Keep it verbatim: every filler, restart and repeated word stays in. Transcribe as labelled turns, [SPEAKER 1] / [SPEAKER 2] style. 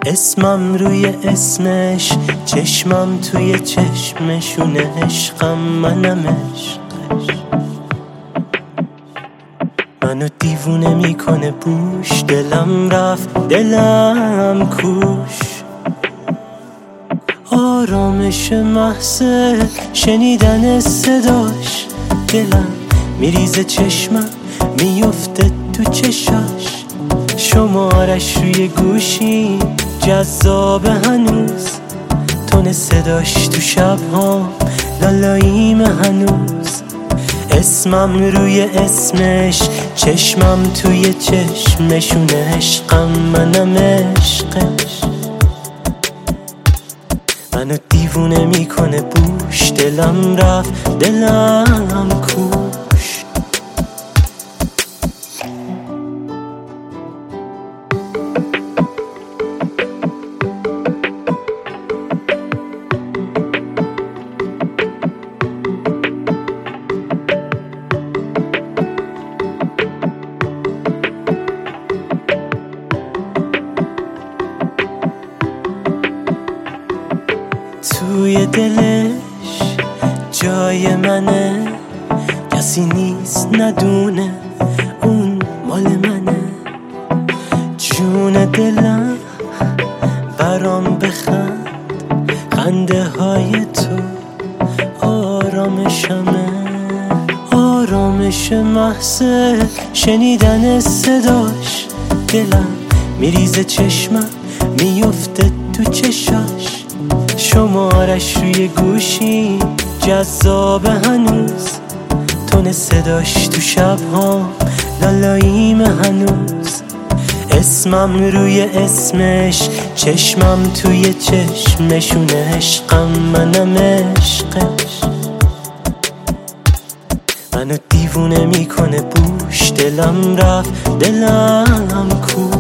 [SPEAKER 1] اسمم روی اسمش، چشمم توی چشمشونه، عشقم منم عشقش. منو دیوونه میکنه بوش، دلم رفت دلم کوش. آرامش محض شنیدن صداش، دلم میریزه چشمم میفته تو چشاش. شمارش روی گوشی جذاب هنوز، تون صداش تو شب‌ها لالاییم هنوز. اسمم روی اسمش، چشمم توی چشمشونه، عشقم منم عشقش. منو دیوونه میکنه بوش، دلم رفت دلم کوش. توی دلش جای منه، کسی نیست ندونه اون مال منه. جون دلم برام بخند، خنده های تو آرامشمه. آرامش محض شنیدن صداش، دلم میریزه چشمم میفته تو چشاش. شمارش روی گوشی جذاب هنوز، تون صداش تو شب‌ها لالاییم هنوز. اسمم روی اسمش، چشمم توی چشمشونه، عشقم منم عشقش. منو دیوونه میکنه بوش، دلم رفت دلم کوش.